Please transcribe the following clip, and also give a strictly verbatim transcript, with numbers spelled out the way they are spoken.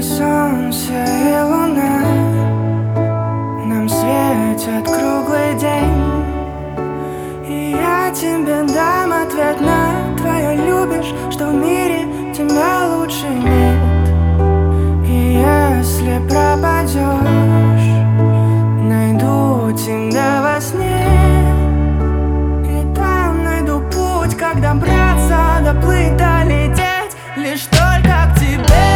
И солнце, и луна нам светят круглый день. И я тебе дам ответ на твое любишь, что в мире тебя лучше нет. И если пропадешь, найду тебя во сне. И там найду путь, как добраться, доплыть, долететь лишь только к тебе.